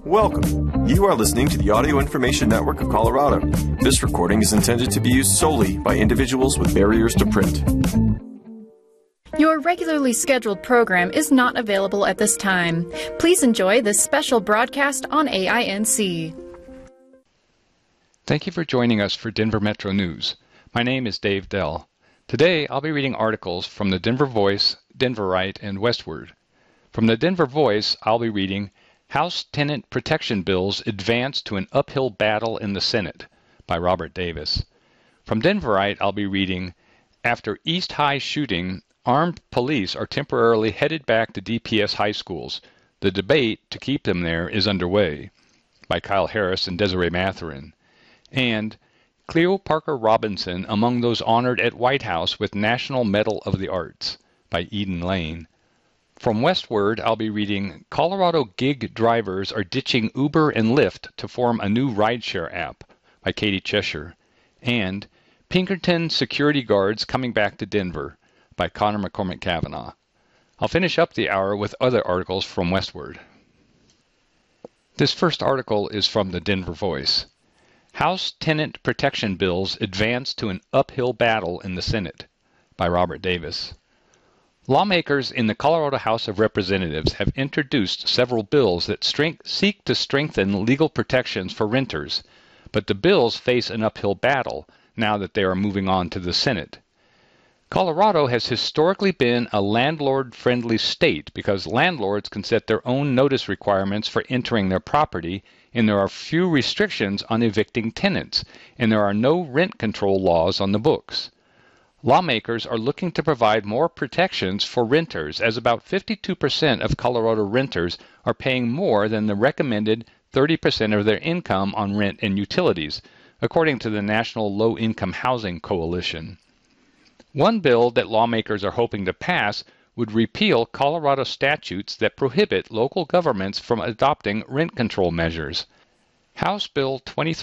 Welcome. You are listening to the Audio Information Network of Colorado. This recording is intended to be used solely by individuals with barriers to print. Your regularly scheduled program is not available at this time. Please enjoy this special broadcast on AINC. Thank you for joining us for Denver Metro News. My name is Dave Dell. Today, I'll be reading articles from the Denver Voice, Denverite, and Westward. From the Denver Voice, I'll be reading House Tenant Protection Bills Advance to an Uphill Battle in the Senate by Robert Davis. From Denverite, I'll be reading After East High Shooting, Armed Police are temporarily headed back to DPS high schools. The debate to keep them there is underway by Kyle Harris and Desiree Matherin. And Cleo Parker Robinson among those honored at White House with National Medal of the Arts by Eden Lane. From Westward, I'll be reading Colorado Gig Drivers are ditching Uber and Lyft to form a new rideshare app by Katie Cheshire. And Pinkerton Security Guards coming back to Denver by Connor McCormick Kavanaugh. I'll finish up the hour with other articles from Westward. This first article is from the Denver Voice. House Tenant Protection Bills Advance to an Uphill Battle in the Senate by Robert Davis. Lawmakers in the Colorado House of Representatives have introduced several bills that seek to strengthen legal protections for renters, but the bills face an uphill battle now that they are moving on to the Senate. Colorado has historically been a landlord-friendly state because landlords can set their own notice requirements for entering their property, and there are few restrictions on evicting tenants, and there are no rent control laws on the books. Lawmakers are looking to provide more protections for renters, as about 52% of Colorado renters are paying more than the recommended 30% of their income on rent and utilities, according to the National Low-Income Housing Coalition. One bill that lawmakers are hoping to pass would repeal Colorado statutes that prohibit local governments from adopting rent control measures. House Bill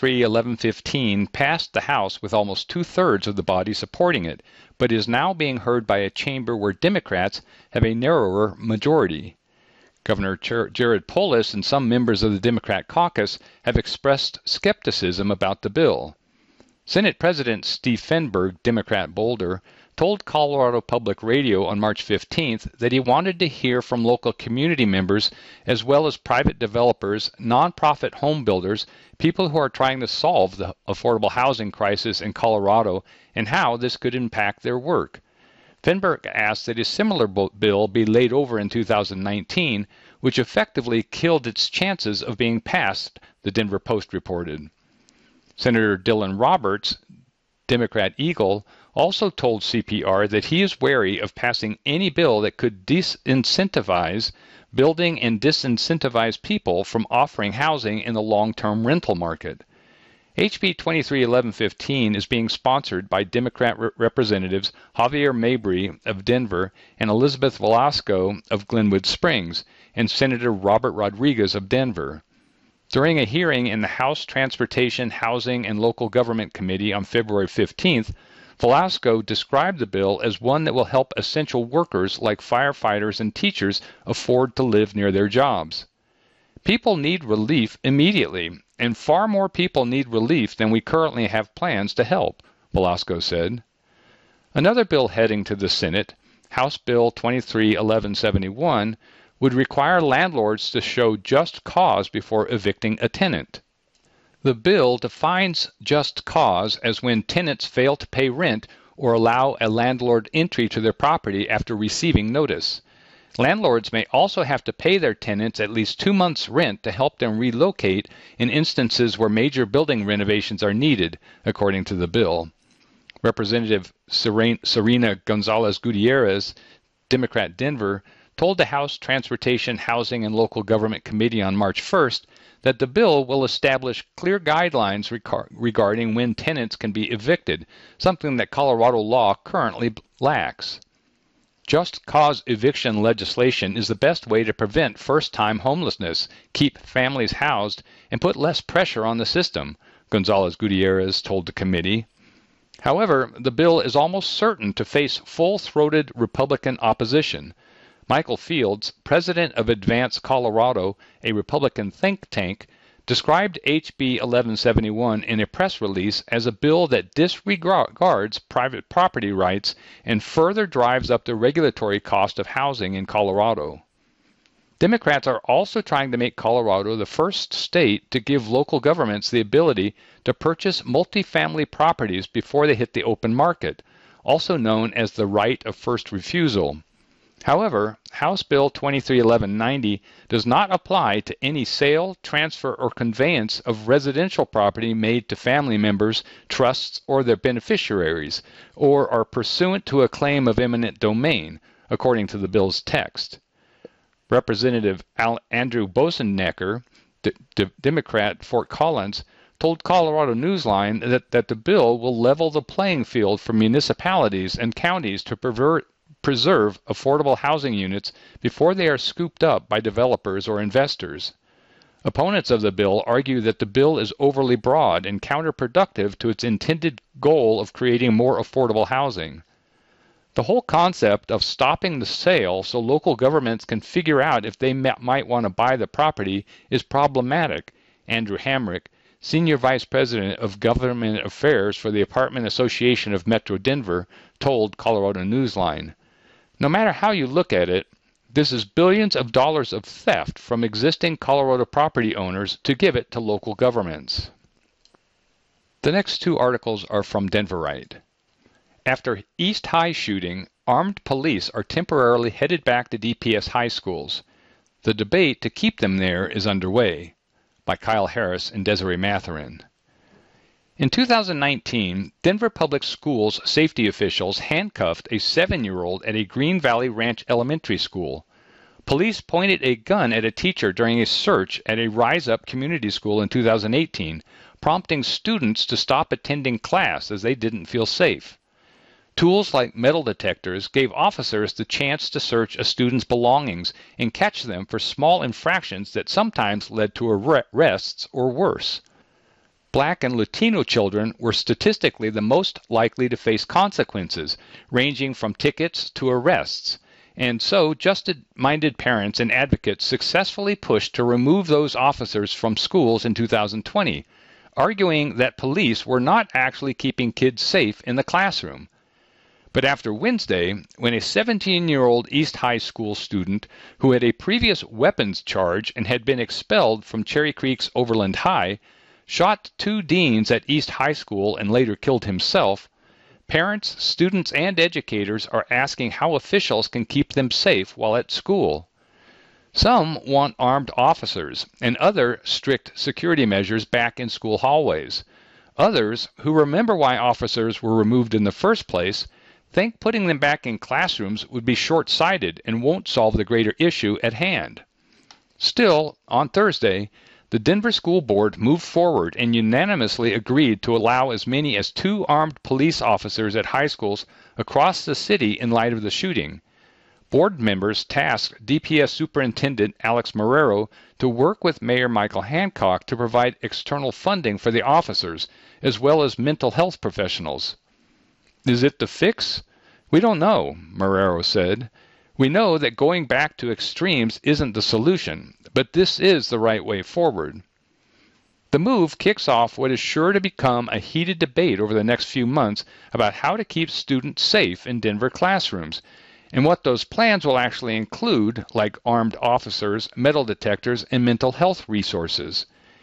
231115 passed the House with almost two-thirds of the body supporting it, but is now being heard by a chamber where Democrats have a narrower majority. Governor Jared Polis and some members of the Democrat caucus have expressed skepticism about the bill. Senate President Steve Fenberg, Democrat Boulder, told Colorado Public Radio on March 15th that he wanted to hear from local community members as well as private developers, nonprofit home builders, people who are trying to solve the affordable housing crisis in Colorado and how this could impact their work. Fenberg asked that a similar bill be laid over in 2019, which effectively killed its chances of being passed, the Denver Post reported. Senator Dylan Roberts, Democrat Eagle, also told CPR that he is wary of passing any bill that could disincentivize building and disincentivize people from offering housing in the long-term rental market. HB 231115 is being sponsored by Democrat Representatives Javier Mabry of Denver and Elizabeth Velasco of Glenwood Springs and Senator Robert Rodriguez of Denver. During a hearing in the House Transportation, Housing, and Local Government Committee on February 15th, Velasco described the bill as one that will help essential workers like firefighters and teachers afford to live near their jobs. People need relief immediately, and far more people need relief than we currently have plans to help, Velasco said. Another bill heading to the Senate, House Bill 231171, would require landlords to show just cause before evicting a tenant. The bill defines just cause as when tenants fail to pay rent or allow a landlord entry to their property after receiving notice. Landlords may also have to pay their tenants at least 2 months' rent to help them relocate in instances where major building renovations are needed, according to the bill. Representative Serena Gonzalez Gutierrez, Democrat Denver, told the House Transportation, Housing, and Local Government Committee on March 1st that the bill will establish clear guidelines regarding when tenants can be evicted, something that Colorado law currently lacks. Just cause eviction legislation is the best way to prevent first-time homelessness, keep families housed, and put less pressure on the system, Gonzalez Gutierrez told the committee. However, the bill is almost certain to face full-throated Republican opposition. Michael Fields, president of Advance Colorado, a Republican think tank, described HB 1171 in a press release as a bill that disregards private property rights and further drives up the regulatory cost of housing in Colorado. Democrats are also trying to make Colorado the first state to give local governments the ability to purchase multifamily properties before they hit the open market, also known as the right of first refusal. However, House Bill 231190 does not apply to any sale, transfer, or conveyance of residential property made to family members, trusts, or their beneficiaries, or are pursuant to a claim of eminent domain, according to the bill's text. Representative Andrew Bosennecker, Democrat, Fort Collins, told Colorado Newsline that the bill will level the playing field for municipalities and counties to preserve affordable housing units before they are scooped up by developers or investors. Opponents of the bill argue that the bill is overly broad and counterproductive to its intended goal of creating more affordable housing. The whole concept of stopping the sale so local governments can figure out if they might want to buy the property is problematic, Andrew Hamrick, Senior Vice President of Government Affairs for the Apartment Association of Metro Denver, told Colorado Newsline. No matter how you look at it, this is billions of dollars of theft from existing Colorado property owners to give it to local governments. The next two articles are from Denverite. After East High shooting, armed police are temporarily headed back to DPS high schools. The debate to keep them there is underway. By Kyle Harris and Desiree Matherin. In 2019, Denver Public Schools safety officials handcuffed a 7-year-old at a Green Valley Ranch elementary school. Police pointed a gun at a teacher during a search at a Rise Up community school in 2018, prompting students to stop attending class as they didn't feel safe. Tools like metal detectors gave officers the chance to search a student's belongings and catch them for small infractions that sometimes led to arrests or worse. Black and Latino children were statistically the most likely to face consequences, ranging from tickets to arrests, and so justice-minded parents and advocates successfully pushed to remove those officers from schools in 2020, arguing that police were not actually keeping kids safe in the classroom. But after Wednesday, when a 17-year-old East High School student who had a previous weapons charge and had been expelled from Cherry Creek's Overland High shot 2 deans at East High School and later killed himself, parents, students, and educators are asking how officials can keep them safe while at school. Some want armed officers and other strict security measures back in school hallways. Others, who remember why officers were removed in the first place, think putting them back in classrooms would be short-sighted and won't solve the greater issue at hand. Still, on Thursday, the Denver School Board moved forward and unanimously agreed to allow as many as 2 armed police officers at high schools across the city in light of the shooting. Board members tasked DPS Superintendent Alex Marrero to work with Mayor Michael Hancock to provide external funding for the officers, as well as mental health professionals. Is it the fix? We don't know, Marrero said. We know that going back to extremes isn't the solution, but this is the right way forward. The move kicks off what is sure to become a heated debate over the next few months about how to keep students safe in Denver classrooms, and what those plans will actually include, like armed officers, metal detectors, and mental health resources.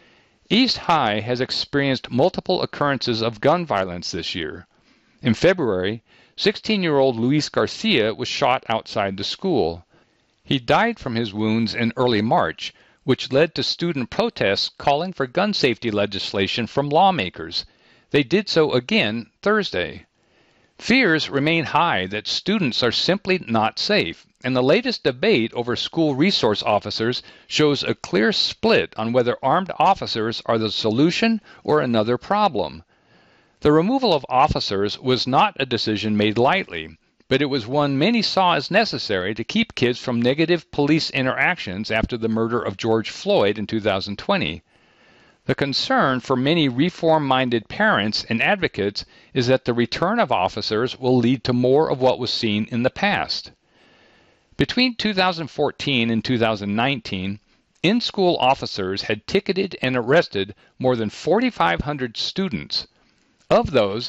East High has experienced multiple occurrences of gun violence this year. In February, 16-year-old Luis Garcia was shot outside the school. He died from his wounds in early March, which led to student protests calling for gun safety legislation from lawmakers. They did so again Thursday. Fears remain high that students are simply not safe, and the latest debate over school resource officers shows a clear split on whether armed officers are the solution or another problem. The removal of officers was not a decision made lightly, but it was one many saw as necessary to keep kids from negative police interactions after the murder of George Floyd in 2020. The concern for many reform-minded parents and advocates is that the return of officers will lead to more of what was seen in the past. Between 2014 and 2019, in-school officers had ticketed and arrested more than 4,500 students. Of those,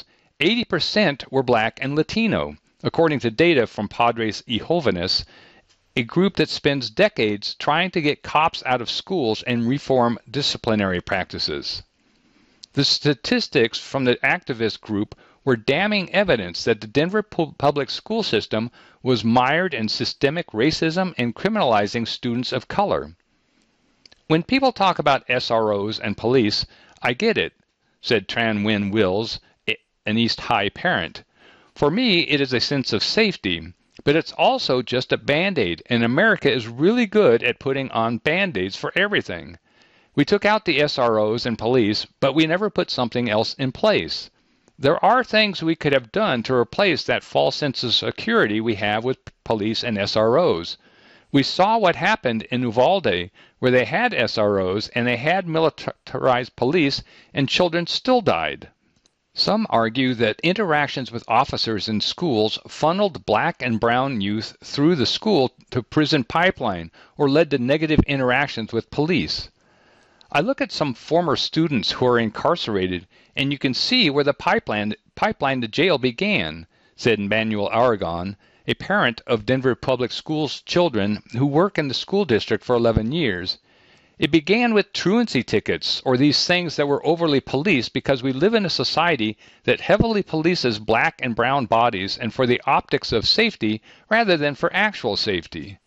80% were Black and Latino, according to data from Padres y Jóvenes, a group that spends decades trying to get cops out of schools and reform disciplinary practices. The statistics from the activist group were damning evidence that the Denver public school system was mired in systemic racism and criminalizing students of color. When people talk about SROs and police, I get it, said Tran Nguyen Wills, an East High parent. For me, it is a sense of safety, but it's also just a Band-Aid, and America is really good at putting on Band-Aids for everything. We took out the SROs and police, but we never put something else in place. There are things we could have done to replace that false sense of security we have with police and SROs. We saw what happened in Uvalde, where they had SROs and they had militarized police, and children still died. Some argue that interactions with officers in schools funneled Black and brown youth through the school to prison pipeline or led to negative interactions with police. I look at some former students who are incarcerated, and you can see where the pipeline to jail began, said Emmanuel Aragon, a parent of Denver Public Schools children who work in the school district for 11 years. It began with truancy tickets, or these things that were overly policed, because we live in a society that heavily polices Black and brown bodies and for the optics of safety rather than for actual safety.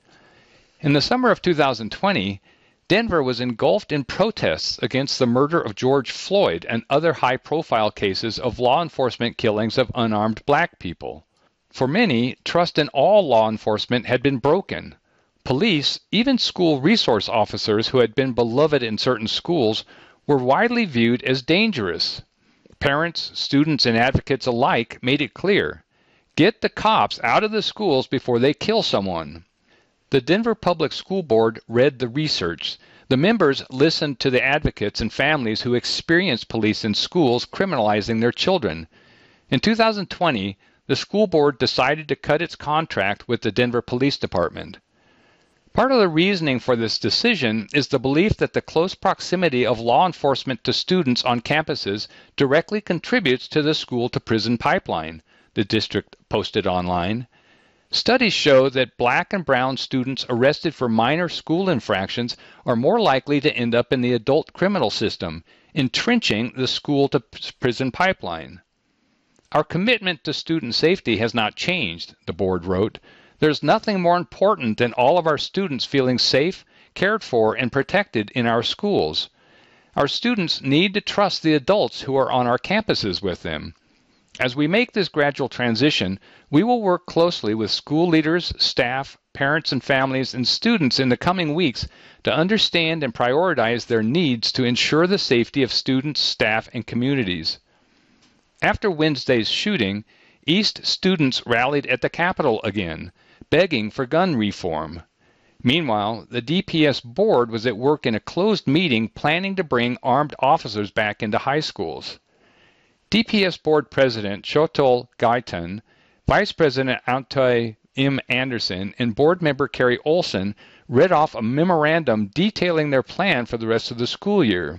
In the summer of 2020, Denver was engulfed in protests against the murder of George Floyd and other high-profile cases of law enforcement killings of unarmed Black people. For many, trust in all law enforcement had been broken. Police, even school resource officers who had been beloved in certain schools, were widely viewed as dangerous. Parents, students, and advocates alike made it clear, get the cops out of the schools before they kill someone. The Denver Public School Board read the research. The members listened to the advocates and families who experienced police in schools criminalizing their children. In 2020, the school board decided to cut its contract with the Denver Police Department. Part of the reasoning for this decision is the belief that the close proximity of law enforcement to students on campuses directly contributes to the school-to-prison pipeline, the district posted online. Studies show that Black and brown students arrested for minor school infractions are more likely to end up in the adult criminal system, entrenching the school-to-prison pipeline. Our commitment to student safety has not changed, the board wrote. There's nothing more important than all of our students feeling safe, cared for, and protected in our schools. Our students need to trust the adults who are on our campuses with them. As we make this gradual transition, we will work closely with school leaders, staff, parents and families, and students in the coming weeks to understand and prioritize their needs to ensure the safety of students, staff, and communities. After Wednesday's shooting, East students rallied at the Capitol again, begging for gun reform. Meanwhile, the DPS board was at work in a closed meeting planning to bring armed officers back into high schools. DPS board president Chotol Gaitan, vice president Antoy M. Anderson, and board member Carrie Olson read off a memorandum detailing their plan for the rest of the school year.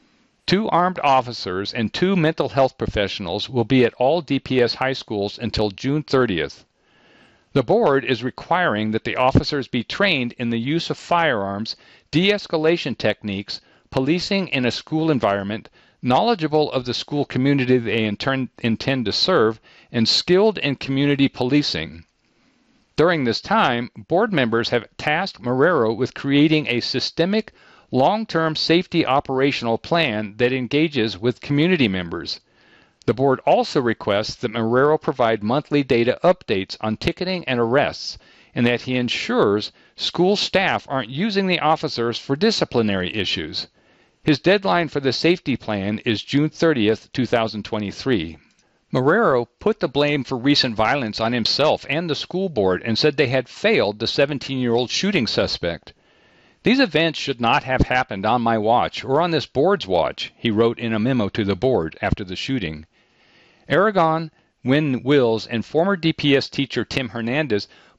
2 armed officers and 2 mental health professionals will be at all DPS high schools until June 30th. The board is requiring that the officers be trained in the use of firearms, de-escalation techniques, policing in a school environment, knowledgeable of the school community they intend to serve, and skilled in community policing. During this time, board members have tasked Marrero with creating a systemic, long-term safety operational plan that engages with community members. The board also requests that Marrero provide monthly data updates on ticketing and arrests, and that he ensures school staff aren't using the officers for disciplinary issues. His deadline for the safety plan is June 30th, 2023. Marrero put the blame for recent violence on himself and the school board and said they had failed the 17-year-old shooting suspect. These events should not have happened on my watch or on this board's watch, he wrote in a memo to the board after the shooting. Aragon, Nguyen Wills, and former DPS teacher Tim Hernandez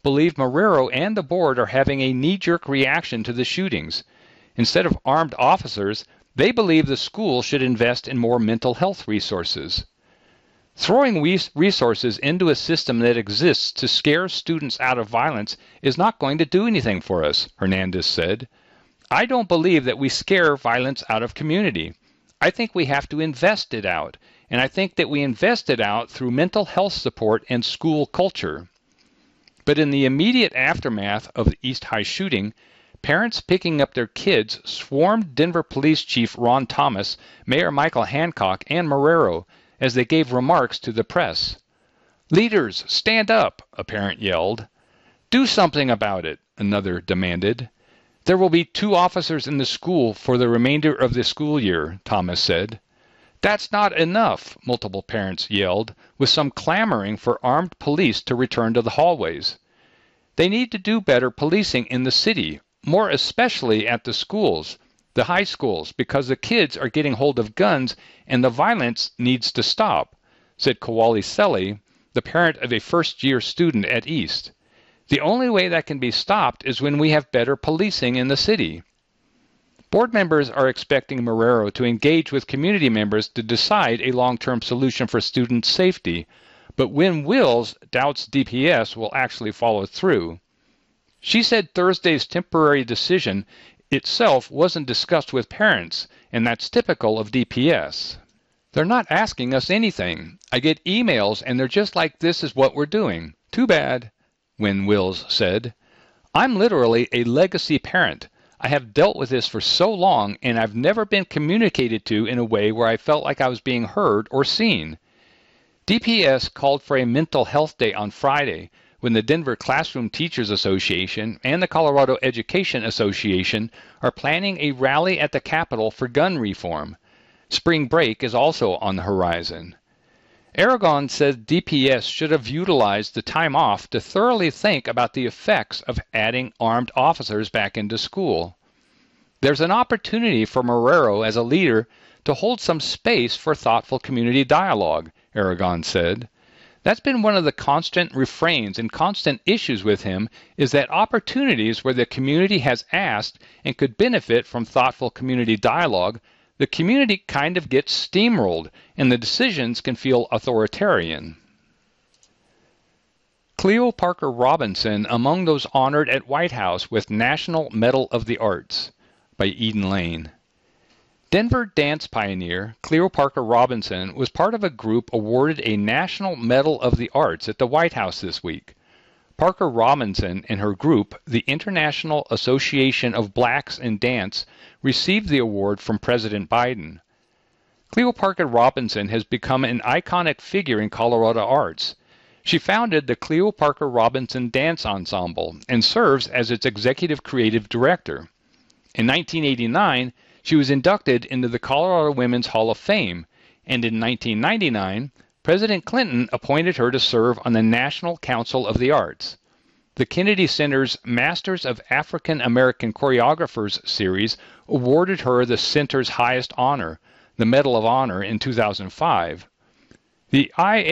believe Marrero and the board are having a knee-jerk reaction to the shootings. Instead of armed officers, they believe the school should invest in more mental health resources. Throwing resources into a system that exists to scare students out of violence is not going to do anything for us, Hernandez said. I don't believe that we scare violence out of community. I think we have to invest it out, and I think that we invest it out through mental health support and school culture. But in the immediate aftermath of the East High shooting, parents picking up their kids swarmed Denver Police Chief Ron Thomas, Mayor Michael Hancock, and Marrero as they gave remarks to the press. "Leaders, stand up," a parent yelled. "Do something about it," another demanded. "There will be 2 officers in the school for the remainder of the school year," Thomas said. "That's not enough," multiple parents yelled, with some clamoring for armed police to return to the hallways. They need to do better policing in the city, more especially at the schools, the high schools, because the kids are getting hold of guns and the violence needs to stop, said Kawali Selly, the parent of a first-year student at East. The only way that can be stopped is when we have better policing in the city. Board members are expecting Marrero to engage with community members to decide a long-term solution for student safety, but Wynn Wills doubts DPS will actually follow through. She said Thursday's temporary decision itself wasn't discussed with parents, and that's typical of DPS. "They're not asking us anything. I get emails and they're just like, this is what we're doing. Too bad," Wynn Wills said. "I'm literally a legacy parent. I have dealt with this for so long, and I've never been communicated to in a way where I felt like I was being heard or seen." DPS called for a mental health day on Friday, when the Denver Classroom Teachers Association and the Colorado Education Association are planning a rally at the Capitol for gun reform. Spring break is also on the horizon. Aragon said DPS should have utilized the time off to thoroughly think about the effects of adding armed officers back into school. There's an opportunity for Marrero as a leader to hold some space for thoughtful community dialogue, Aragon said. That's been one of the constant refrains and constant issues with him, is that opportunities where the community has asked and could benefit from thoughtful community dialogue, the community kind of gets steamrolled and the decisions can feel authoritarian. Cleo Parker Robinson among those honored at White House with National Medal of the Arts, by Eden Lane. Denver dance pioneer Cleo Parker Robinson was part of a group awarded a National Medal of the Arts at the White House this week. Parker Robinson and her group, the International Association of Blacks in Dance, received the award from President Biden. Cleo Parker Robinson has become an iconic figure in Colorado arts. She founded the Cleo Parker Robinson Dance Ensemble and serves as its executive creative director. In 1989, she was inducted into the Colorado Women's Hall of Fame, and in 1999, President Clinton appointed her to serve on the National Council of the Arts. The Kennedy Center's Masters of African American Choreographers series awarded her the center's highest honor, the Medal of Honor, in 2005. The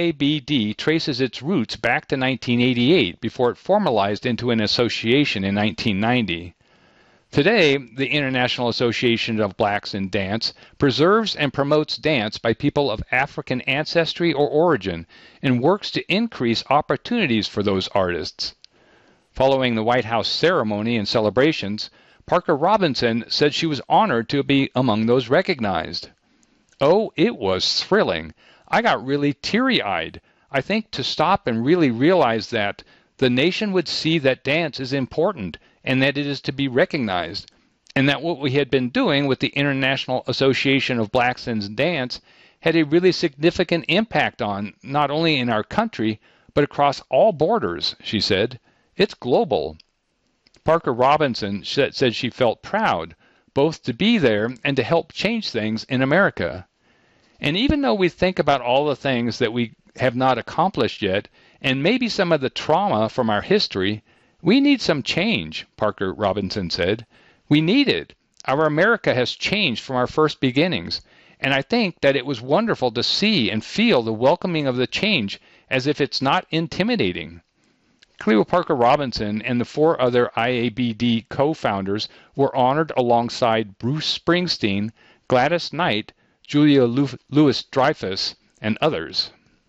IABD traces its roots back to 1988 before it formalized into an association in 1990. Today, the International Association of Blacks in Dance preserves and promotes dance by people of African ancestry or origin and works to increase opportunities for those artists. Following the White House ceremony and celebrations, Parker Robinson said she was honored to be among those recognized. "Oh, it was thrilling. I got really teary-eyed. I think to stop and really realize that the nation would see that dance is important and that it is to be recognized, and that what we had been doing with the International Association of Blacks in Dance had a really significant impact on, not only in our country, but across all borders," she said. "It's global." Parker Robinson said she felt proud, both to be there and to help change things in America. And even though we think about all the things that we have not accomplished yet, and maybe some of the trauma from our history, we need some change, Parker Robinson said. We need it. Our America has changed from our first beginnings, and I think that it was wonderful to see and feel the welcoming of the change as if it's not intimidating. Cleo Parker Robinson and the 4 other IABD co-founders were honored alongside Bruce Springsteen, Gladys Knight, Julia Louis-Dreyfus, and others.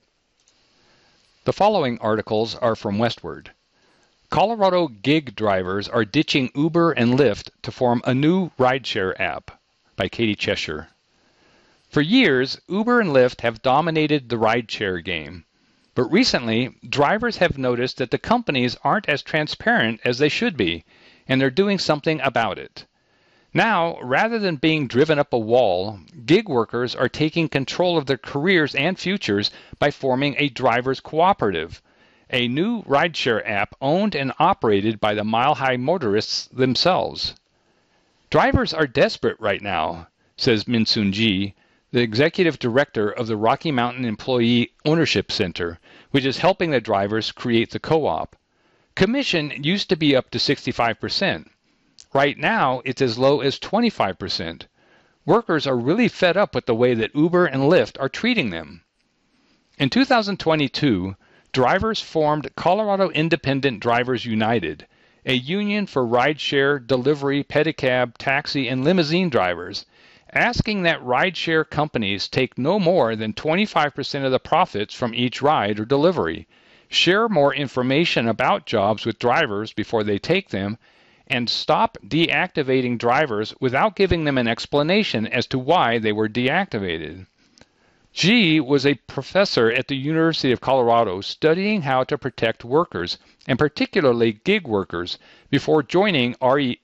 The following articles are from Westward. Colorado gig drivers are ditching Uber and Lyft to form a new rideshare app, by Katie Cheshire. For years, Uber and Lyft have dominated the rideshare game. But recently, drivers have noticed that the companies aren't as transparent as they should be, and they're doing something about it. Now, rather than being driven up a wall, gig workers are taking control of their careers and futures by forming a drivers cooperative, a new rideshare app owned and operated by the Mile High motorists themselves. Drivers are desperate right now, says Min-Soon Ji, the executive director of the Rocky Mountain Employee Ownership Center, which is helping the drivers create the co-op. Commission used to be up to 65%. Right now, it's as low as 25%. Workers are really fed up with the way that Uber and Lyft are treating them. In 2022, drivers formed Colorado Independent Drivers United, a union for rideshare, delivery, pedicab, taxi, and limousine drivers, asking that rideshare companies take no more than 25% of the profits from each ride or delivery, share more information about jobs with drivers before they take them, and stop deactivating drivers without giving them an explanation as to why they were deactivated. Ji was a professor at the University of Colorado studying how to protect workers, and particularly gig workers, before joining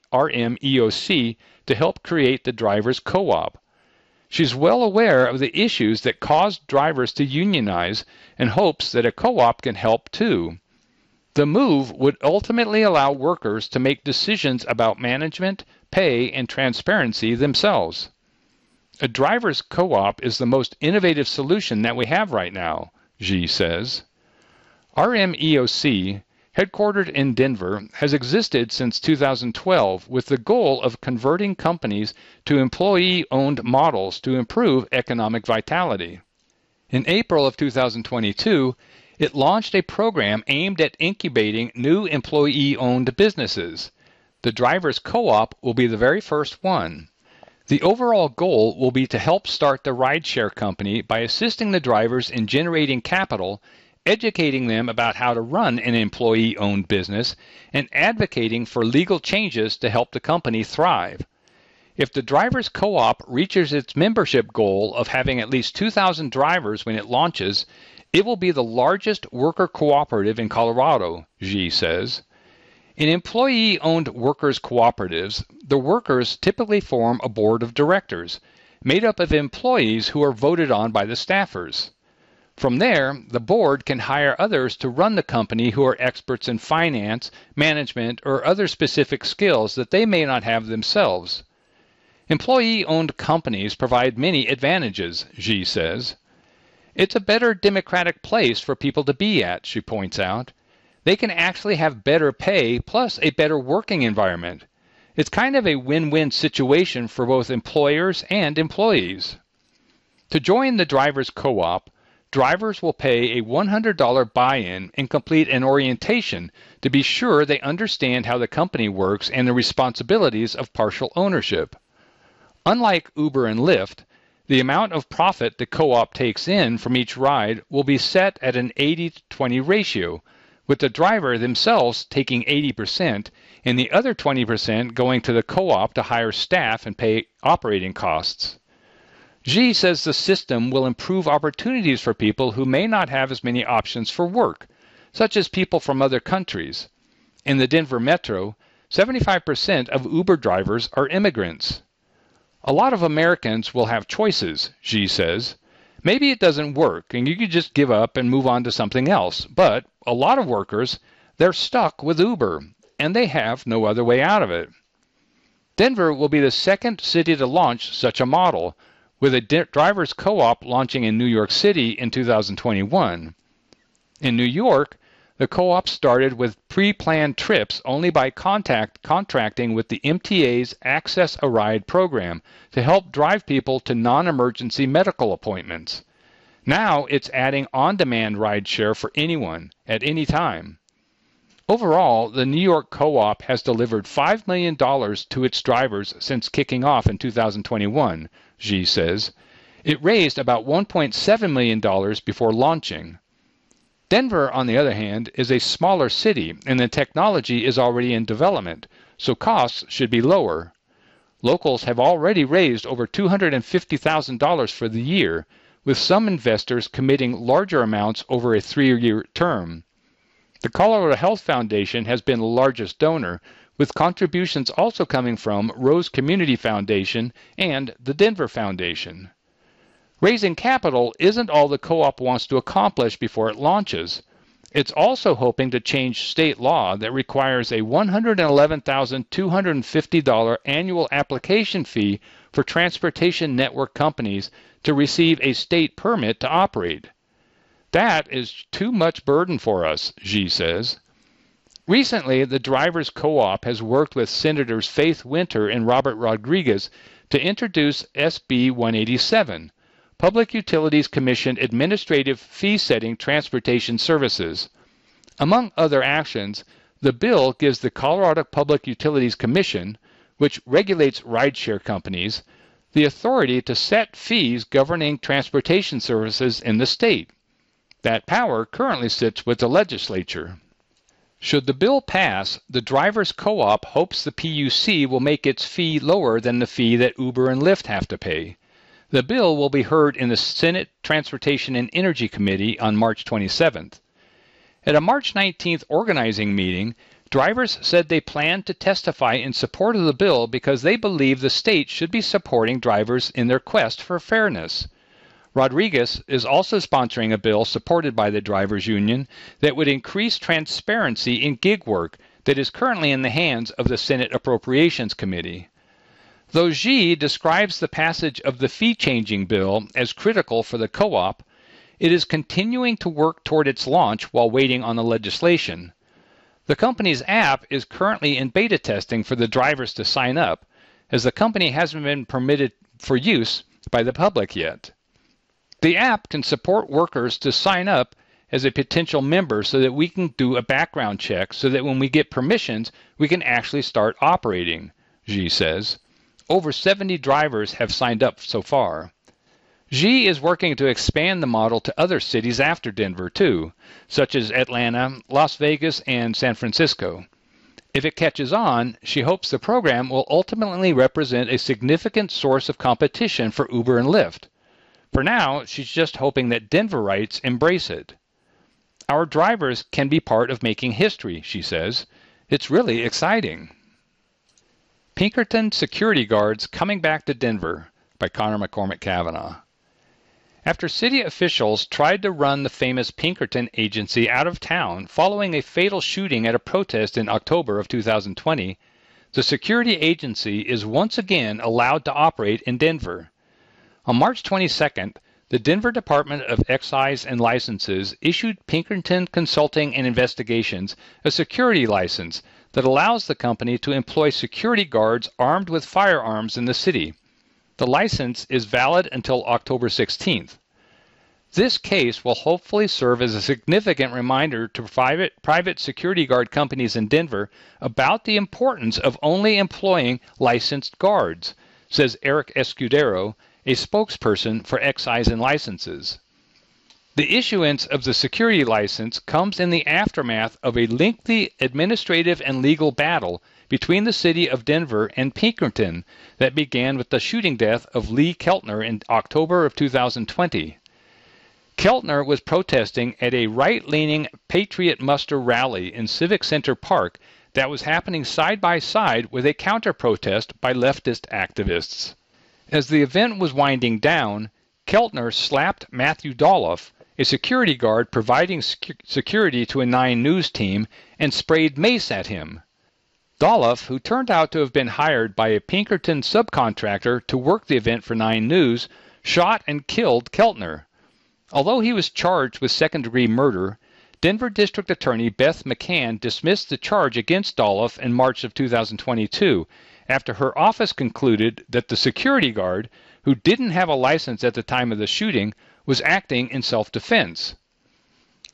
RMEOC to help create the Drivers Co-op. She's well aware of the issues that caused drivers to unionize and hopes that a co-op can help too. The move would ultimately allow workers to make decisions about management, pay, and transparency themselves. A driver's co-op is the most innovative solution that we have right now, Ji says. RMEOC, headquartered in Denver, has existed since 2012 with the goal of converting companies to employee-owned models to improve economic vitality. In April of 2022, it launched a program aimed at incubating new employee-owned businesses. The Drivers Co-op will be the very first one. The overall goal will be to help start the rideshare company by assisting the drivers in generating capital, educating them about how to run an employee-owned business, and advocating for legal changes to help the company thrive. If the Drivers Co-op reaches its membership goal of having at least 2,000 drivers when it launches, it will be the largest worker cooperative in Colorado, Ji says. In employee-owned workers' cooperatives, the workers typically form a board of directors, made up of employees who are voted on by the staffers. From there, the board can hire others to run the company who are experts in finance, management, or other specific skills that they may not have themselves. Employee-owned companies provide many advantages, Ji says. It's a better democratic place for people to be at, she points out. They can actually have better pay plus a better working environment. It's kind of a win-win situation for both employers and employees. To join the Drivers Co-op, drivers will pay a $100 buy-in and complete an orientation to be sure they understand how the company works and the responsibilities of partial ownership. Unlike Uber and Lyft, the amount of profit the co-op takes in from each ride will be set at an 80-20 ratio, with the driver themselves taking 80% and the other 20% going to the co-op to hire staff and pay operating costs. Ji says the system will improve opportunities for people who may not have as many options for work, such as people from other countries. In the Denver metro, 75% of Uber drivers are immigrants. A lot of Americans will have choices, Ji says. Maybe it doesn't work and you could just give up and move on to something else, but a lot of workers, they're stuck with Uber, and they have no other way out of it. Denver will be the second city to launch such a model, with a Drivers Co-op launching in New York City in 2021. In New York, the co-op started with pre-planned trips only by contracting with the MTA's Access a Ride program to help drive people to non-emergency medical appointments. Now it's adding on-demand rideshare for anyone, at any time. Overall, the New York Co-op has delivered $5 million to its drivers since kicking off in 2021, Xi says. It raised about $1.7 million before launching. Denver, on the other hand, is a smaller city, and the technology is already in development, so costs should be lower. Locals have already raised over $250,000 for the year, with some investors committing larger amounts over a 3-year term. The Colorado Health Foundation has been the largest donor, with contributions also coming from Rose Community Foundation and the Denver Foundation. Raising capital isn't all the co-op wants to accomplish before it launches. It's also hoping to change state law that requires a $111,250 annual application fee for transportation network companies to receive a state permit to operate. That is too much burden for us, Xi says. Recently, the Drivers Co-op has worked with Senators Faith Winter and Robert Rodriguez to introduce SB 187, Public Utilities Commission Administrative Fee-Setting Transportation Services. Among other actions, the bill gives the Colorado Public Utilities Commission, which regulates rideshare companies, the authority to set fees governing transportation services in the state. That power currently sits with the legislature. Should the bill pass, the Drivers Co-op hopes the PUC will make its fee lower than the fee that Uber and Lyft have to pay. The bill will be heard in the Senate Transportation and Energy Committee on March 27th. At a March 19th organizing meeting, drivers said they planned to testify in support of the bill because they believe the state should be supporting drivers in their quest for fairness. Rodriguez is also sponsoring a bill supported by the Drivers Union that would increase transparency in gig work that is currently in the hands of the Senate Appropriations Committee. Though Xi describes the passage of the fee-changing bill as critical for the co-op, it is continuing to work toward its launch while waiting on the legislation. The company's app is currently in beta testing for the drivers to sign up, as the company hasn't been permitted for use by the public yet. The app can support workers to sign up as a potential member so that we can do a background check so that when we get permissions, we can actually start operating, Xi says. Over 70 drivers have signed up so far. Xi is working to expand the model to other cities after Denver, too, such as Atlanta, Las Vegas, and San Francisco. If it catches on, she hopes the program will ultimately represent a significant source of competition for Uber and Lyft. For now, she's just hoping that Denverites embrace it. Our drivers can be part of making history, she says. It's really exciting. Pinkerton Security Guards Coming Back to Denver by Connor McCormick Cavanaugh. After city officials tried to run the famous Pinkerton agency out of town following a fatal shooting at a protest in October of 2020, the security agency is once again allowed to operate in Denver. On March 22nd, the Denver Department of Excise and Licenses issued Pinkerton Consulting and Investigations a security license that allows the company to employ security guards armed with firearms in the city. The license is valid until October 16th. This case will hopefully serve as a significant reminder to private security guard companies in Denver about the importance of only employing licensed guards, says Eric Escudero, a spokesperson for Excise and Licenses. The issuance of the security license comes in the aftermath of a lengthy administrative and legal battle between the city of Denver and Pinkerton that began with the shooting death of Lee Keltner in October of 2020. Keltner was protesting at a right-leaning Patriot Muster rally in Civic Center Park that was happening side by side with a counter-protest by leftist activists. As the event was winding down, Keltner slapped Matthew Dolph, a security guard providing security to a 9 News team, and sprayed mace at him. Dolph, who turned out to have been hired by a Pinkerton subcontractor to work the event for 9 News, shot and killed Keltner. Although he was charged with second-degree murder, Denver District Attorney Beth McCann dismissed the charge against Dolph in March of 2022, after her office concluded that the security guard, who didn't have a license at the time of the shooting, was acting in self-defense.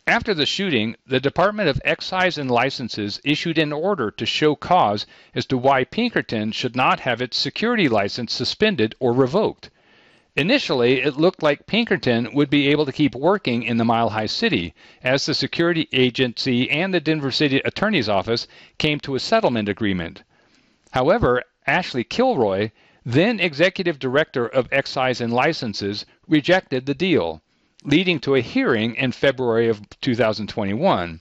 After the shooting, the Department of Excise and Licenses issued an order to show cause as to why Pinkerton should not have its security license suspended or revoked. Initially, it looked like Pinkerton would be able to keep working in the Mile High City, as the security agency and the Denver City Attorney's Office came to a settlement agreement. However, Ashley Kilroy, then Executive Director of Excise and Licenses, rejected the deal, leading to a hearing in February of 2021.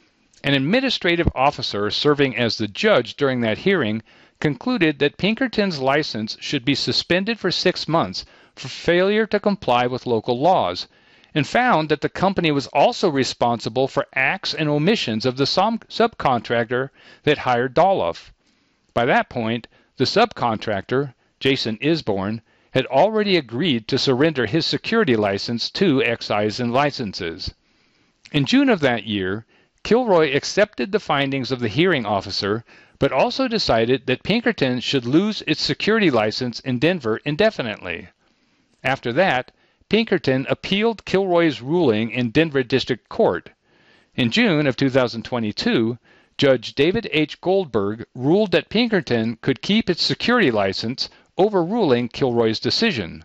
An administrative officer serving as the judge during that hearing concluded that Pinkerton's license should be suspended for 6 months for failure to comply with local laws, and found that the company was also responsible for acts and omissions of the subcontractor that hired Doloff. By that point, the subcontractor, Jason Isborn, had already agreed to surrender his security license to Excise and Licenses. In June of that year, Kilroy accepted the findings of the hearing officer, but also decided that Pinkerton should lose its security license in Denver indefinitely. After that, Pinkerton appealed Kilroy's ruling in Denver District Court. In June of 2022, Judge David H. Goldberg ruled that Pinkerton could keep its security license, overruling Kilroy's decision.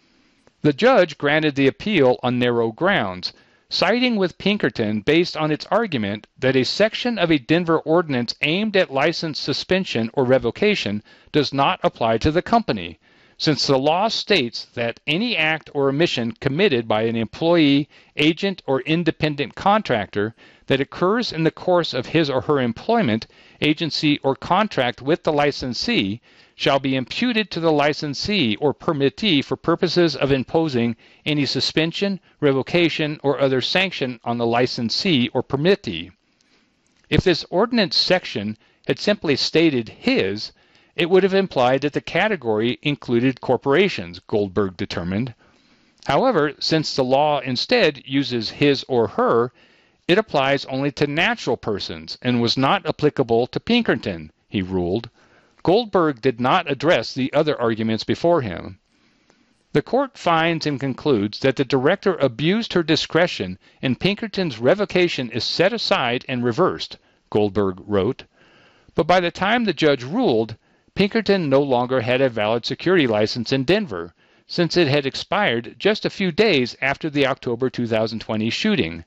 The judge granted the appeal on narrow grounds, siding with Pinkerton based on its argument that a section of a Denver ordinance aimed at license suspension or revocation does not apply to the company, since the law states that any act or omission committed by an employee, agent, or independent contractor that occurs in the course of his or her employment, agency, or contract with the licensee shall be imputed to the licensee or permittee for purposes of imposing any suspension, revocation, or other sanction on the licensee or permittee. If this ordinance section had simply stated his, it would have implied that the category included corporations, Goldberg determined. However, since the law instead uses his or her, it applies only to natural persons and was not applicable to Pinkerton, he ruled. Goldberg did not address the other arguments before him. The court finds and concludes that the director abused her discretion and Pinkerton's revocation is set aside and reversed, Goldberg wrote. But by the time the judge ruled, Pinkerton no longer had a valid security license in Denver, since it had expired just a few days after the October 2020 shooting.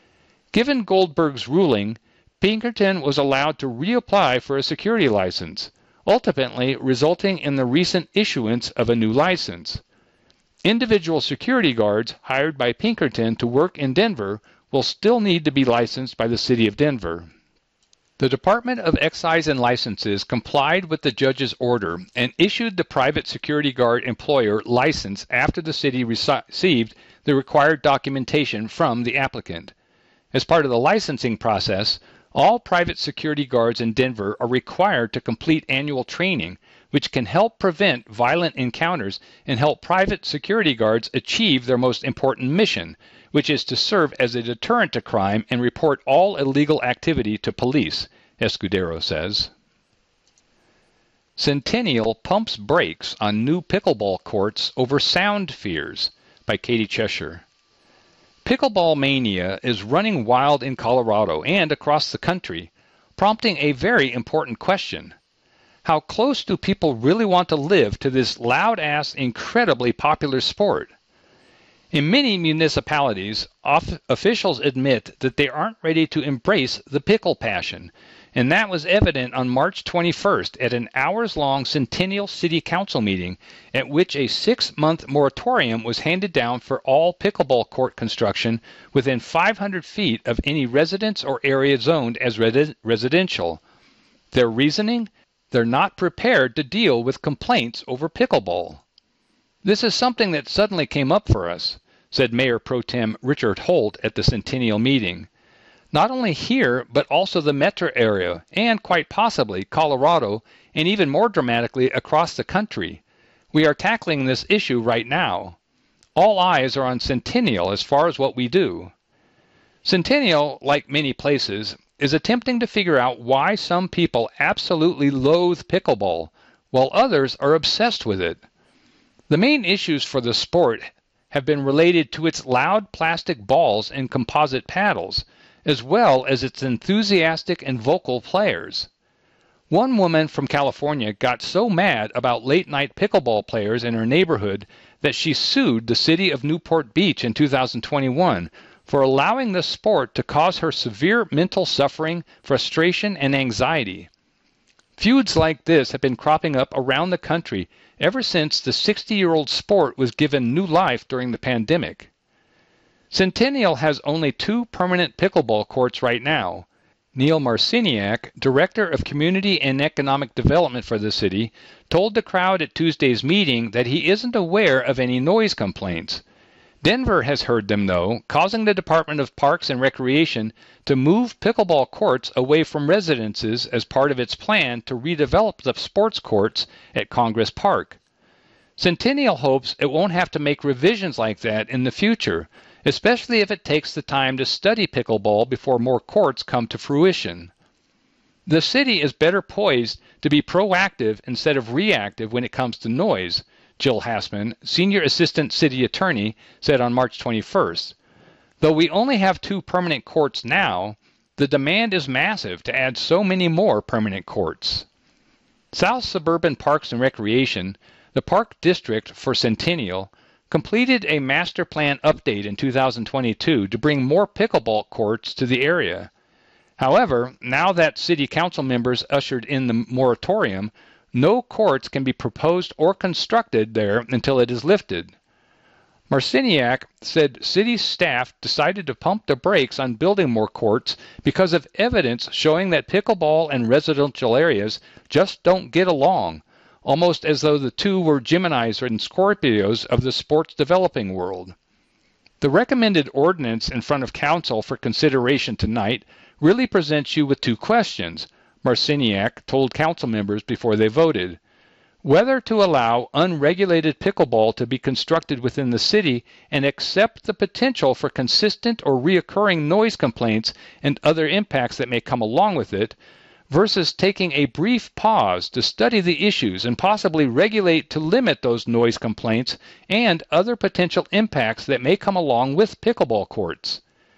Given Goldberg's ruling, Pinkerton was allowed to reapply for a security license, ultimately resulting in the recent issuance of a new license. Individual security guards hired by Pinkerton to work in Denver will still need to be licensed by the City of Denver. The Department of Excise and Licenses complied with the judge's order and issued the private security guard employer license after the city received the required documentation from the applicant. As part of the licensing process, all private security guards in Denver are required to complete annual training, which can help prevent violent encounters and help private security guards achieve their most important mission, which is to serve as a deterrent to crime and report all illegal activity to police, Escudero says. Centennial pumps brakes on new pickleball courts over sound fears, by Katie Cheshire. Pickleball mania is running wild in Colorado and across the country, prompting a very important question. How close do people really want to live to this loud-ass, incredibly popular sport? In many municipalities, officials admit that they aren't ready to embrace the pickle passion, and that was evident on March 21st at an hours-long Centennial City Council meeting at which a 6-month moratorium was handed down for all pickleball court construction within 500 feet of any residence or area zoned as residential. Their reasoning? They're not prepared to deal with complaints over pickleball. This is something that suddenly came up for us, said Mayor Pro Tem Richard Holt at the Centennial meeting. Not only here, but also the metro area, and quite possibly Colorado, and even more dramatically across the country. We are tackling this issue right now. All eyes are on Centennial as far as what we do. Centennial, like many places, is attempting to figure out why some people absolutely loathe pickleball, while others are obsessed with it. The main issues for the sport have been related to its loud plastic balls and composite paddles, as well as its enthusiastic and vocal players. One woman from California got so mad about late-night pickleball players in her neighborhood that she sued the city of Newport Beach in 2021 for allowing the sport to cause her severe mental suffering, frustration, and anxiety. Feuds like this have been cropping up around the country ever since the 60-year-old sport was given new life during the pandemic. Centennial has only 2 permanent pickleball courts right now. Neil Marciniak, Director of Community and Economic Development for the city, told the crowd at Tuesday's meeting that he isn't aware of any noise complaints. Denver has heard them, though, causing the Department of Parks and Recreation to move pickleball courts away from residences as part of its plan to redevelop the sports courts at Congress Park. Centennial hopes it won't have to make revisions like that in the future, especially if it takes the time to study pickleball before more courts come to fruition. The city is better poised to be proactive instead of reactive when it comes to noise, Jill Hassman, Senior Assistant City Attorney, said on March 21st. Though we only have 2 permanent courts now, the demand is massive to add so many more permanent courts. South Suburban Parks and Recreation, the park district for Centennial, completed a master plan update in 2022 to bring more pickleball courts to the area. However, now that city council members ushered in the moratorium, no courts can be proposed or constructed there until it is lifted. Marciniak said city staff decided to pump the brakes on building more courts because of evidence showing that pickleball and residential areas just don't get along, almost as though the two were Geminis and Scorpios of the sports developing world. The recommended ordinance in front of council for consideration tonight really presents you with 2 questions, Marciniak told council members before they voted. Whether to allow unregulated pickleball to be constructed within the city and accept the potential for consistent or reoccurring noise complaints and other impacts that may come along with it, versus taking a brief pause to study the issues and possibly regulate to limit those noise complaints and other potential impacts that may come along with pickleball courts.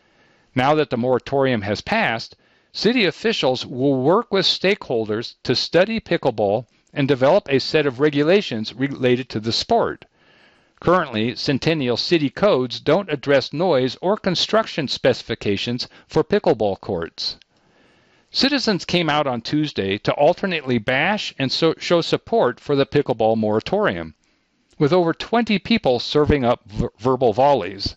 Now that the moratorium has passed, city officials will work with stakeholders to study pickleball and develop a set of regulations related to the sport. Currently, Centennial city codes don't address noise or construction specifications for pickleball courts. Citizens came out on Tuesday to alternately bash and show support for the pickleball moratorium, with over 20 people serving up verbal volleys.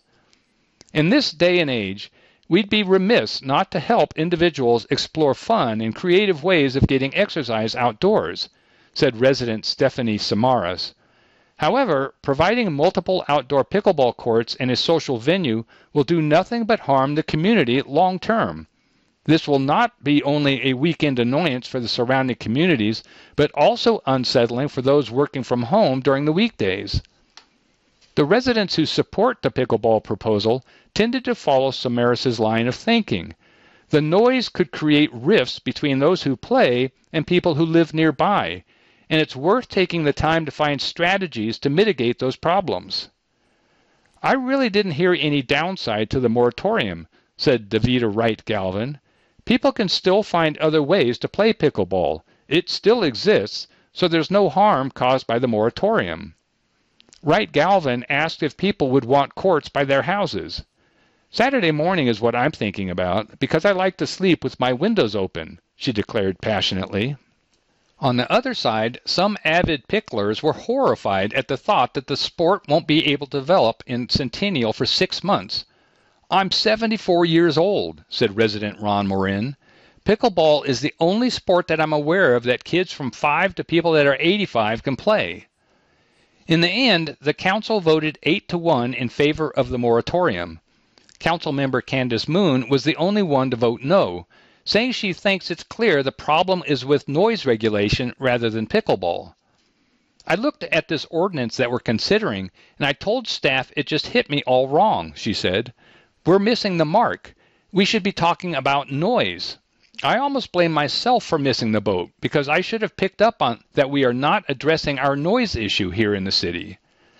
In this day and age, we'd be remiss not to help individuals explore fun and creative ways of getting exercise outdoors, said resident Stephanie Samaras. However, providing multiple outdoor pickleball courts and a social venue will do nothing but harm the community long term. This will not be only a weekend annoyance for the surrounding communities, but also unsettling for those working from home during the weekdays. The residents who support the pickleball proposal tended to follow Samaras' line of thinking. The noise could create rifts between those who play and people who live nearby, and it's worth taking the time to find strategies to mitigate those problems. I really didn't hear any downside to the moratorium, said Davida Wright Galvin. People can still find other ways to play pickleball. It still exists, so there's no harm caused by the moratorium. Wright Galvin asked if people would want courts by their houses. Saturday morning is what I'm thinking about, because I like to sleep with my windows open, she declared passionately. On the other side, some avid picklers were horrified at the thought that the sport won't be able to develop in Centennial for 6 months. I'm 74 years old, said resident Ron Morin. Pickleball is the only sport that I'm aware of that kids from 5 to people that are 85 can play. In the end, the council voted 8-1 in favor of the moratorium. Council member Candace Moon was the only one to vote no, saying she thinks it's clear the problem is with noise regulation rather than pickleball. I looked at this ordinance that we're considering, and I told staff it just hit me all wrong, she said. We're missing the mark. We should be talking about noise. I almost blame myself for missing the boat, because I should have picked up on that we are not addressing our noise issue here in the city.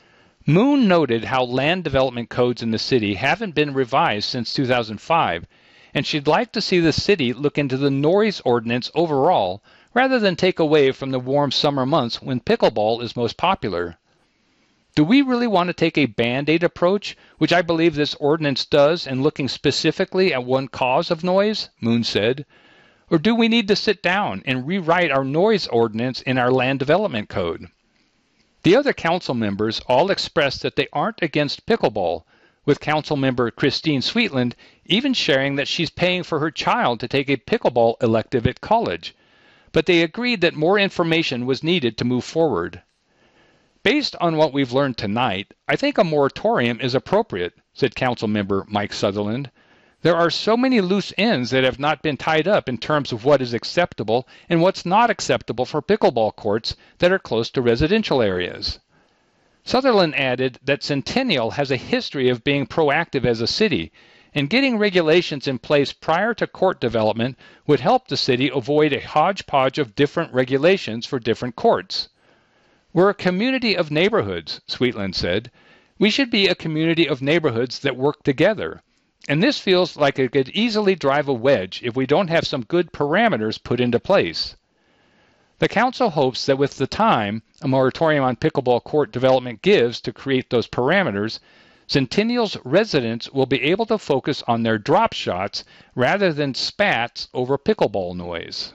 Moon noted how land development codes in the city haven't been revised since 2005, and she'd like to see the city look into the noise ordinance overall rather than take away from the warm summer months when pickleball is most popular. Do we really want to take a Band-Aid approach, which I believe this ordinance does, in looking specifically at one cause of noise? Moon said. Or do we need to sit down and rewrite our noise ordinance in our land development code? The other council members all expressed that they aren't against pickleball, with council member Christine Sweetland even sharing that she's paying for her child to take a pickleball elective at college. But they agreed that more information was needed to move forward. Based on what we've learned tonight, I think a moratorium is appropriate, said council member Mike Sutherland. There are so many loose ends that have not been tied up in terms of what is acceptable and what's not acceptable for pickleball courts that are close to residential areas. Sutherland added that Centennial has a history of being proactive as a city, and getting regulations in place prior to court development would help the city avoid a hodgepodge of different regulations for different courts. We're a community of neighborhoods, Sweetland said. We should be a community of neighborhoods that work together. And this feels like it could easily drive a wedge if we don't have some good parameters put into place. The council hopes that with the time a moratorium on pickleball court development gives to create those parameters, Centennial's residents will be able to focus on their drop shots rather than spats over pickleball noise.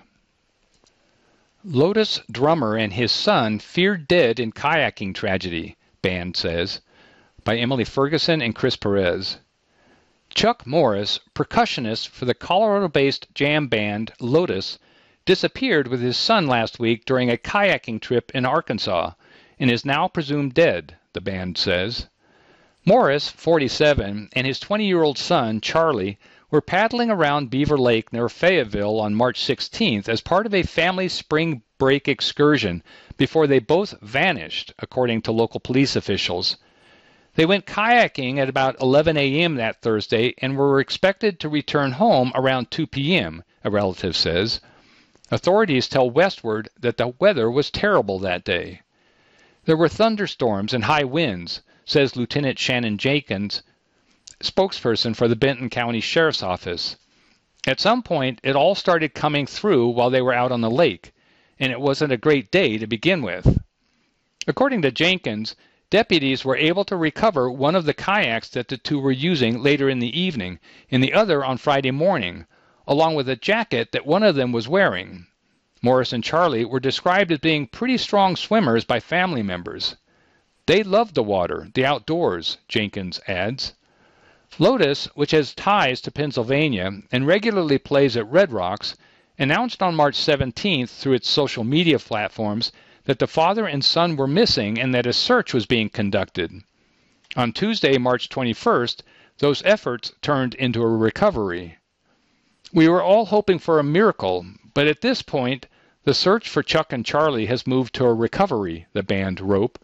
Lotus drummer and his son feared dead in kayaking tragedy, band says, by Emily Ferguson and Chris Perez. Chuck Morris, percussionist for the Colorado-based jam band Lotus, disappeared with his son last week during a kayaking trip in Arkansas and is now presumed dead, the band says. Morris, 47, and his 20-year-old son, Charlie, were paddling around Beaver Lake near Fayetteville on March 16th as part of a family spring break excursion before they both vanished, according to local police officials. They went kayaking at about 11 a.m. that Thursday and were expected to return home around 2 p.m., a relative says. Authorities tell Westward that the weather was terrible that day. There were thunderstorms and high winds, says Lieutenant Shannon Jenkins, spokesperson for the Benton County Sheriff's Office. At some point, it all started coming through while they were out on the lake, and it wasn't a great day to begin with. According to Jenkins, deputies were able to recover one of the kayaks that the two were using later in the evening and the other on Friday morning, along with a jacket that one of them was wearing. Morris and Charlie were described as being pretty strong swimmers by family members. They loved the water, the outdoors, Jenkins adds. Lotus, which has ties to Pennsylvania and regularly plays at Red Rocks, announced on March 17th through its social media platforms that the father and son were missing and that a search was being conducted. On Tuesday, March 21st, those efforts turned into a recovery. We were all hoping for a miracle, but at this point, the search for Chuck and Charlie has moved to a recovery, the band wrote.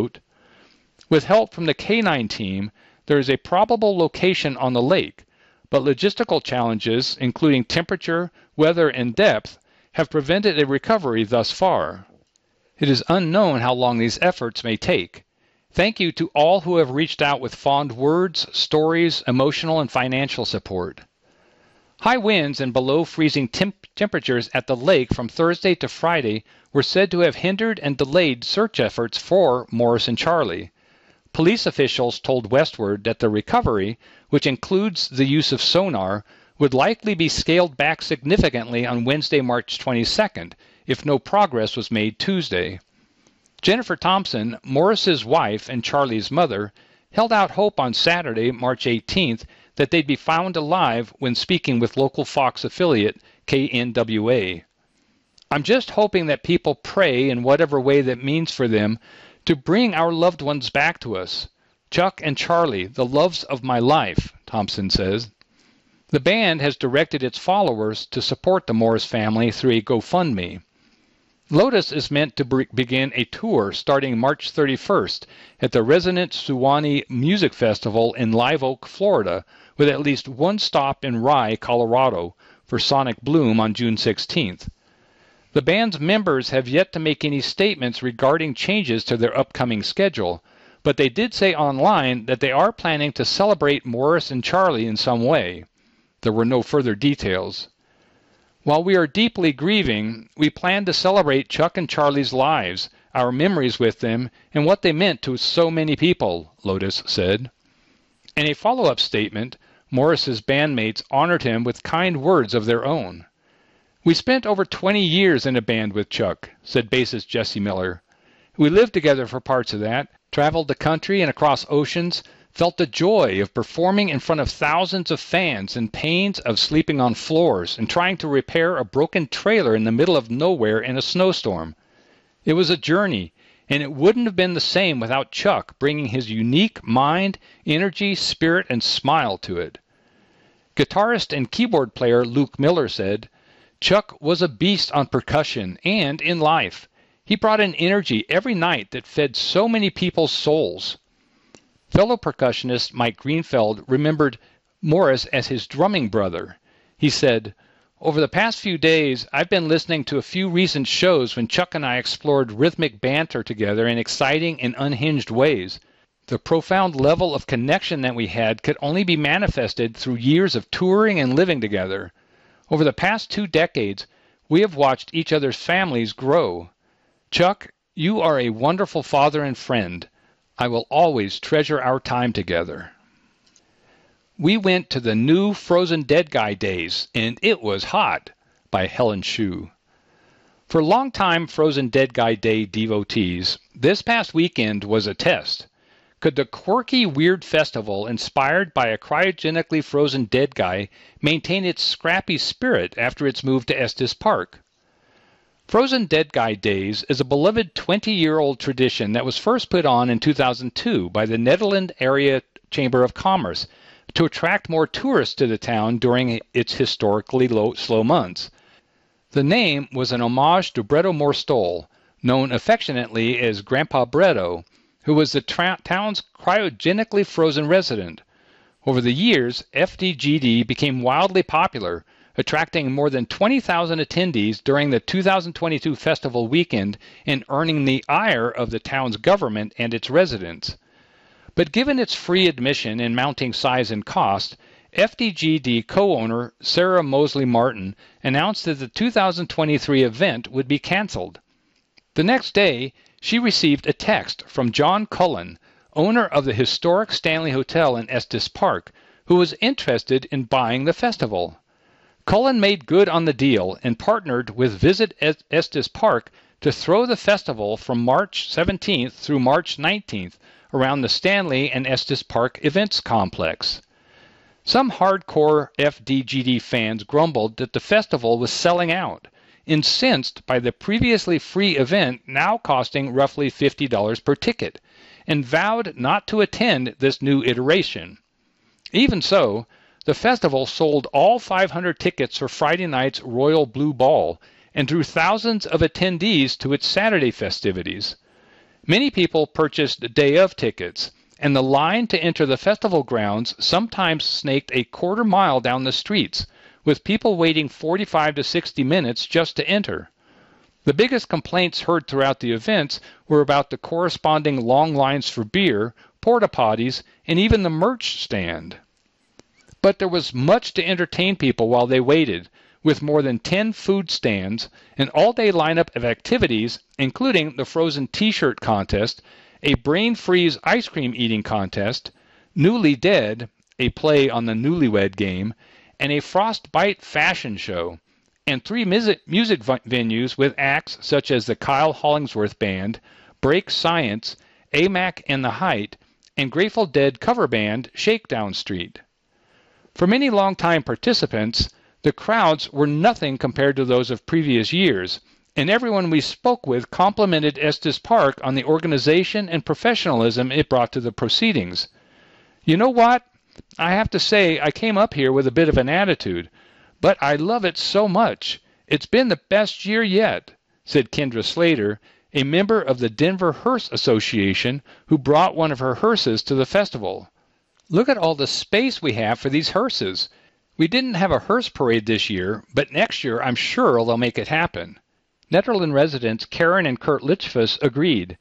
With help from the K-9 team, there is a probable location on the lake, but logistical challenges, including temperature, weather, and depth, have prevented a recovery thus far. It is unknown how long these efforts may take. Thank you to all who have reached out with fond words, stories, emotional, and financial support. High winds and below freezing temperatures at the lake from Thursday to Friday were said to have hindered and delayed search efforts for Morris and Charlie. Police officials told Westward that the recovery, which includes the use of sonar, would likely be scaled back significantly on Wednesday, March 22nd, if no progress was made Tuesday. Jennifer Thompson, Morris's wife and Charlie's mother, held out hope on Saturday, March 18th, that they'd be found alive when speaking with local Fox affiliate KNWA. I'm just hoping that people pray in whatever way that means for them to bring our loved ones back to us. Chuck and Charlie, the loves of my life, Thompson says. The band has directed its followers to support the Morris family through a GoFundMe. Lotus is meant to begin a tour starting March 31st at the Resonant Suwannee Music Festival in Live Oak, Florida, with at least one stop in Rye, Colorado, for Sonic Bloom on June 16th. The band's members have yet to make any statements regarding changes to their upcoming schedule, but they did say online that they are planning to celebrate Morris and Charlie in some way. There were no further details. While we are deeply grieving, we plan to celebrate Chuck and Charlie's lives, our memories with them, and what they meant to so many people, Lotus said. In a follow-up statement, Morris's bandmates honored him with kind words of their own. "We spent over 20 years in a band with Chuck," said bassist Jesse Miller. "We lived together for parts of that, traveled the country and across oceans, felt the joy of performing in front of thousands of fans and pains of sleeping on floors and trying to repair a broken trailer in the middle of nowhere in a snowstorm. It was a journey, and it wouldn't have been the same without Chuck bringing his unique mind, energy, spirit, and smile to it." Guitarist and keyboard player Luke Miller said, "Chuck was a beast on percussion and in life. He brought an energy every night that fed so many people's souls." Fellow percussionist Mike Greenfeld remembered Morris as his drumming brother. He said, "Over the past few days, I've been listening to a few recent shows when Chuck and I explored rhythmic banter together in exciting and unhinged ways. The profound level of connection that we had could only be manifested through years of touring and living together. Over the past 2 decades, we have watched each other's families grow. Chuck, you are a wonderful father and friend. I will always treasure our time together." We went to the new Frozen Dead Guy days, and it was hot, by Helen Shue. For longtime Frozen Dead Guy Day devotees, this past weekend was a test. Could the quirky, weird festival inspired by a cryogenically frozen dead guy maintain its scrappy spirit after its move to Estes Park? Frozen Dead Guy Days is a beloved 20-year-old tradition that was first put on in 2002 by the Nederland Area Chamber of Commerce to attract more tourists to the town during its historically slow months. The name was an homage to Bretto Morstol, known affectionately as Grandpa Bretto, who was the town's cryogenically frozen resident. Over the years, FDGD became wildly popular, attracting more than 20,000 attendees during the 2022 festival weekend and earning the ire of the town's government and its residents. But given its free admission and mounting size and cost, FDGD co-owner Sarah Mosley Martin announced that the 2023 event would be canceled. The next day, she received a text from John Cullen, owner of the historic Stanley Hotel in Estes Park, who was interested in buying the festival. Cullen made good on the deal and partnered with Visit Estes Park to throw the festival from March 17th through March 19th around the Stanley and Estes Park Events Complex. Some hardcore FDGD fans grumbled that the festival was selling out, incensed by the previously free event now costing roughly $50 per ticket, and vowed not to attend this new iteration. Even so, the festival sold all 500 tickets for Friday night's Royal Blue Ball and drew thousands of attendees to its Saturday festivities. Many people purchased day-of tickets, and the line to enter the festival grounds sometimes snaked a quarter mile down the streets, with people waiting 45 to 60 minutes just to enter. The biggest complaints heard throughout the events were about the corresponding long lines for beer, porta potties, and even the merch stand. But there was much to entertain people while they waited, with more than 10 food stands, an all-day lineup of activities, including the frozen T-shirt contest, a brain freeze ice cream eating contest, Newly Dead, a play on the Newlywed Game, and a Frostbite fashion show, and 3 music venues with acts such as the Kyle Hollingsworth Band, Break Science, AMAC and the Height, and Grateful Dead cover band Shakedown Street. For many longtime participants, the crowds were nothing compared to those of previous years, and everyone we spoke with complimented Estes Park on the organization and professionalism it brought to the proceedings. "You know what? I have to say I came up here with a bit of an attitude, but I love it so much. It's been the best year yet," said Kendra Slater, a member of the Denver Hearse Association who brought one of her hearses to the festival. "Look at all the space we have for these hearses. We didn't have a hearse parade this year, but next year I'm sure they'll make it happen." Netherland residents Karen and Kurt Litchfuss agreed.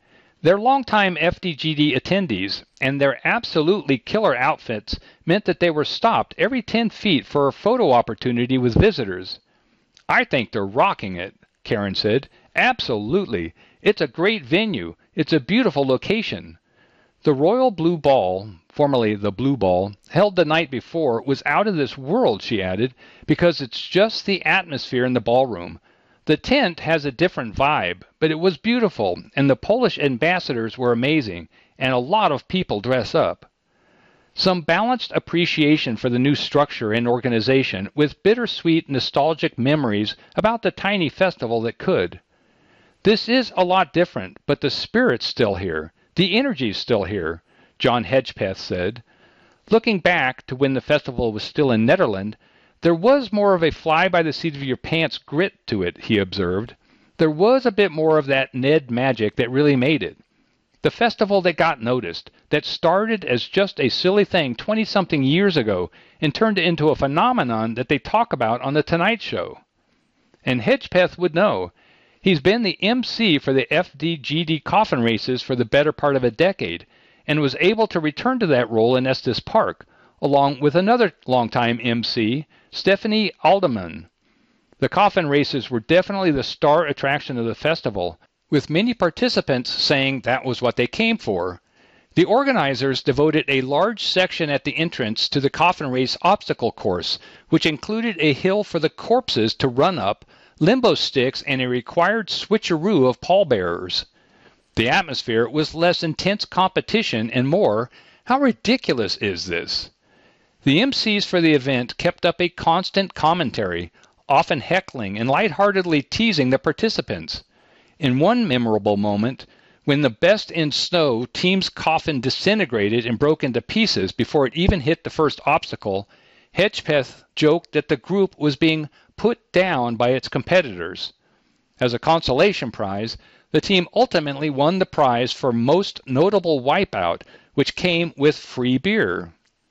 They're longtime FDGD attendees, and their absolutely killer outfits meant that they were stopped every 10 feet for a photo opportunity with visitors. "I think they're rocking it," Karen said. "Absolutely. It's a great venue. It's a beautiful location." The Royal Blue Ball, formerly the Blue Ball, held the night before, was out of this world, she added, because it's just the atmosphere in the ballroom. The tent has a different vibe, but it was beautiful, and the Polish ambassadors were amazing, and a lot of people dress up. Some balanced appreciation for the new structure and organization, with bittersweet nostalgic memories about the tiny festival that could. "This is a lot different, but the spirit's still here. The energy's still here," John Hedgepeth said. Looking back to when the festival was still in Nederland, there was more of a fly-by-the-seat-of-your-pants grit to it, he observed. There was a bit more of that Ned magic that really made it. The festival that got noticed, that started as just a silly thing 20-something years ago and turned into a phenomenon that they talk about on The Tonight Show. And Hedgepeth would know. He's been the MC for the FDGD coffin races for the better part of a decade, and was able to return to that role in Estes Park, along with another longtime MC, Stephanie Alderman. The coffin races were definitely the star attraction of the festival, with many participants saying that was what they came for. The organizers devoted a large section at the entrance to the coffin race obstacle course, which included a hill for the corpses to run up, limbo sticks, and a required switcheroo of pallbearers. The atmosphere was less intense competition and more, "How ridiculous is this?" The MCs for the event kept up a constant commentary, often heckling and lightheartedly teasing the participants. In one memorable moment, when the Best in Snow team's coffin disintegrated and broke into pieces before it even hit the first obstacle, Hedgepeth joked that the group was being put down by its competitors. As a consolation prize, the team ultimately won the prize for Most Notable Wipeout, which came with free beer.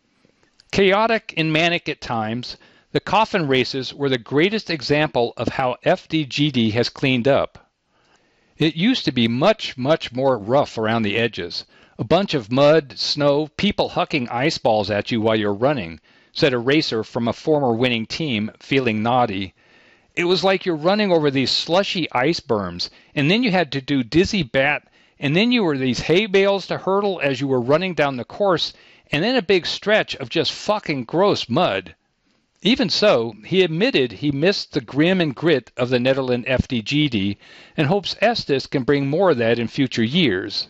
Chaotic and manic at times, the coffin races were the greatest example of how FDGD has cleaned up. It used to be much, much more rough around the edges. A bunch of mud, snow, people hucking ice balls at you while you're running, said a racer from a former winning team, feeling naughty. It was like you're running over these slushy ice berms, and then you had to do dizzy bat, and then you were these hay bales to hurdle as you were running down the course, and then a big stretch of just fucking gross mud. Even so, he admitted he missed the grim and grit of the Nederland FDGD and hopes Estes can bring more of that in future years.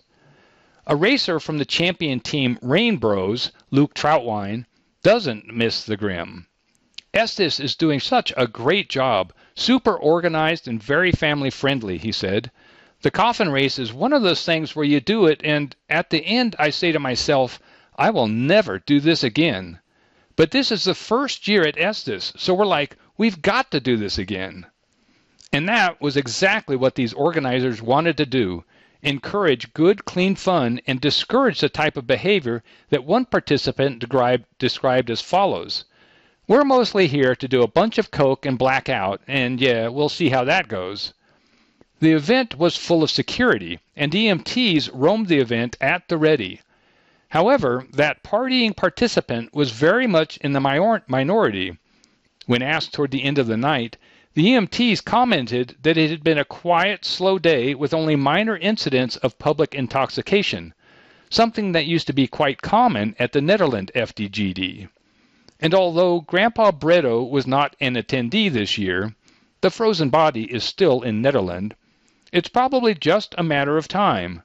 A racer from the champion team Rain Bros, Luke Troutwine, doesn't miss the grim. "Estes is doing such a great job, super organized and very family-friendly," he said. "The coffin race is one of those things where you do it, and at the end I say to myself, I will never do this again. But this is the first year at Estes, so we're like, we've got to do this again." And that was exactly what these organizers wanted to do, encourage good, clean fun and discourage the type of behavior that one participant described as follows. "We're mostly here to do a bunch of coke and black out, and yeah, we'll see how that goes." The event was full of security, and EMTs roamed the event at the ready. However, that partying participant was very much in the minority. When asked toward the end of the night, the EMTs commented that it had been a quiet, slow day with only minor incidents of public intoxication, something that used to be quite common at the Nederland FDGD. And although Grandpa Bretto was not an attendee this year, the frozen body is still in Nederland. It's probably just a matter of time.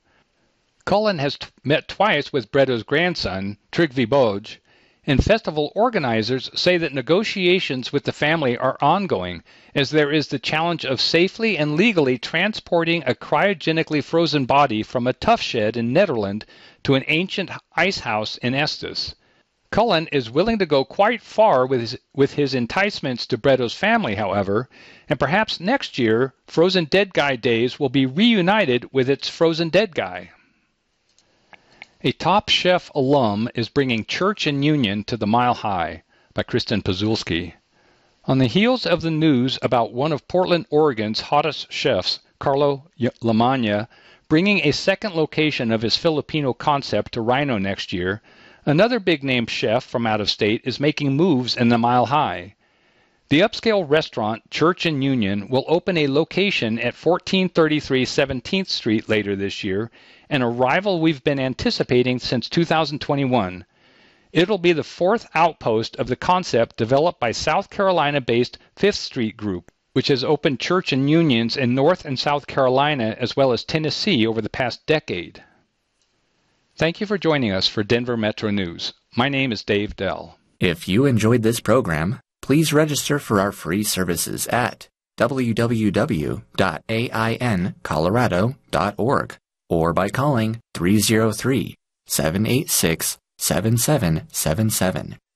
Cullen has met twice with Bretto's grandson, Trygve Boj, and festival organizers say that negotiations with the family are ongoing, as there is the challenge of safely and legally transporting a cryogenically frozen body from a tough shed in Nederland to an ancient ice house in Estes. Cullen is willing to go quite far with his enticements to Bretto's family, however, and perhaps next year, Frozen Dead Guy Days will be reunited with its Frozen Dead Guy. A Top Chef alum is bringing Church and Union to the Mile High, by Kristen Pazulski. On the heels of the news about one of Portland, Oregon's hottest chefs, Carlo Lamagna, bringing a second location of his Filipino concept to Rhino next year, another big-name chef from out of state is making moves in the Mile High. The upscale restaurant Church and Union will open a location at 1433 17th Street later this year, an arrival we've been anticipating since 2021. It'll be the fourth outpost of the concept developed by South Carolina-based Fifth Street Group, which has opened Church and Unions in North and South Carolina as well as Tennessee over the past decade. Thank you for joining us for Denver Metro News. My name is Dave Dell. If you enjoyed this program, please register for our free services at www.aincolorado.org or by calling 303-786-7777.